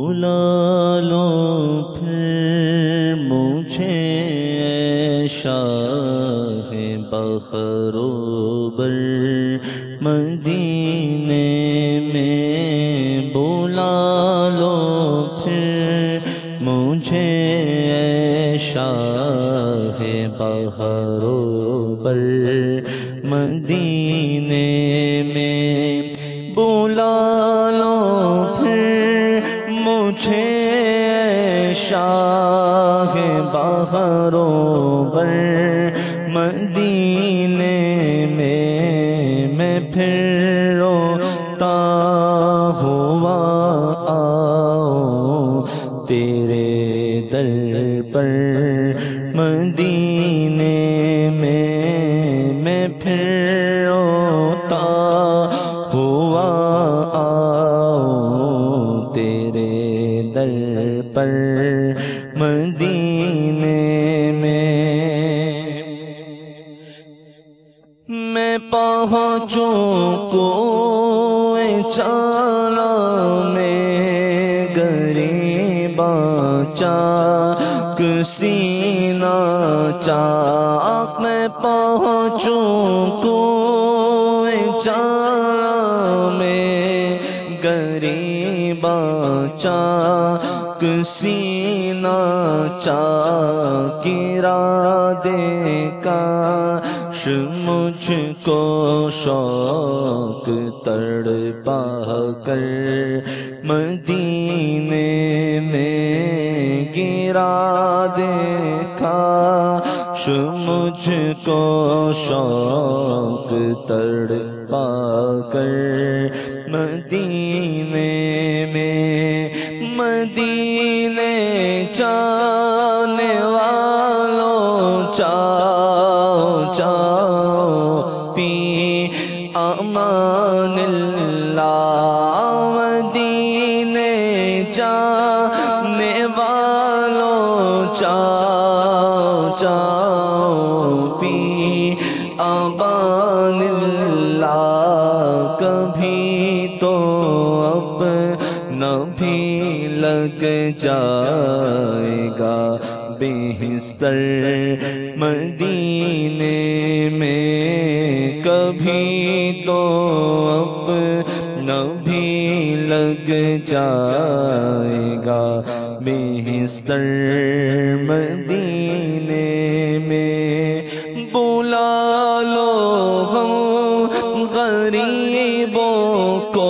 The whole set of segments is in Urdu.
بلا لو پھر مجھے شاہ بخروبر مدینے میں، بلا لو پھر مجھے شاہ بخروبر مدینے میں، بلا لو پھر مجھے شاہ بخروبر مدینے میں، میں پھر روتا ہوا آؤں تیرے در پر مدینے میں، میں پھر روتا ہوا آؤں تیرے در پر مدینے میں، میں پہنچوں کوئے چالا میں غریباں چاک سینہ چاک، میں پہنچوں کوئے چالا میں غریباں چاک سینہ چاک، ارادے کاش مجھ کو شوق تڑپا کر مدینے میں، گرا دیکھا کاش مجھ کو شوق تڑپا کر مدینے میں، مدینے جانے والوں جاؤ جاؤ فی امان اللہ، مدینے جانے والوں جاؤ جاؤ فی امان اللہ، کبھی تو اپنا بھی لگ جائے گا بستر مدینے میں، کبھی تو اپنا بھی لگ جائے گا بستر مدینے میں، بلا لو ہم غریبوں کو،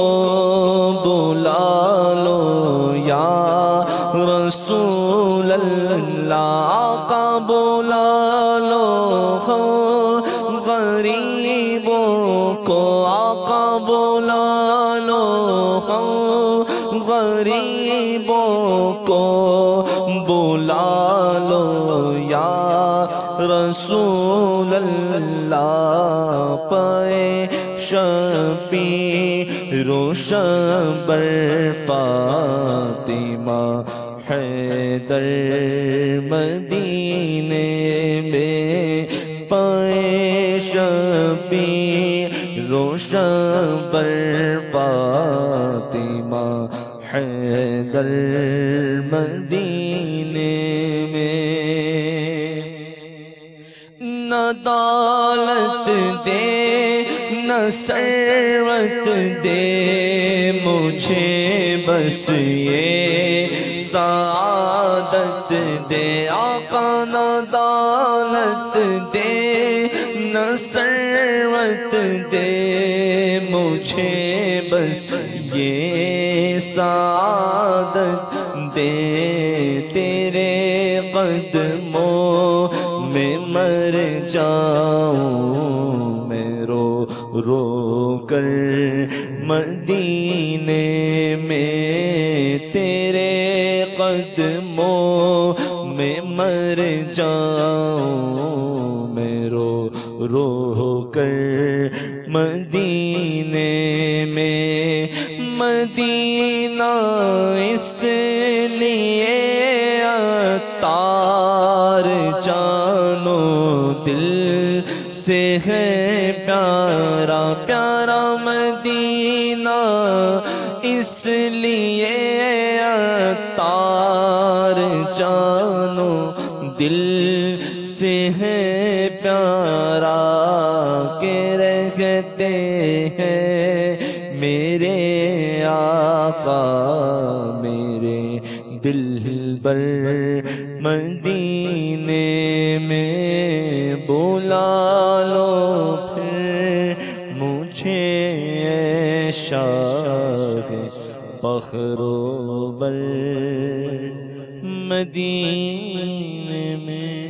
بلا لو یا رسول اللہ کا، بلا لو ہم غریبوں کو آقا، بلا لو ہم غریبوں کو، بلا لو یا رسول اللہ، پائے شفیع روشن بر فاطمہ حیدر مدینے میں، پائے شفیع روشن بر فاطمہ حیدر مدینے میں، نہ دولت دے نہ ثروت دے مجھے، بس یہ سعادت دے آقا، نہ دولت دے نہ ثروت دے مجھے، بس یہ سعادت دے، تیرے قدموں میں مر جاؤں میں رو رو کر مدینے میں، تیرے قدموں میں مر جاؤں میں رو رو کر مدینے میں، مدینہ اس لیے عطار جانو دل سے ہے پیارا پیارا، مدینہ اس لیے اتار جانو دل سے ہے پیارا کہ رہتے ہیں میرے آقا میرے دلبر مدینے میں بلا لو پھر مجھے اے شاہ فخر و بر مدینے میں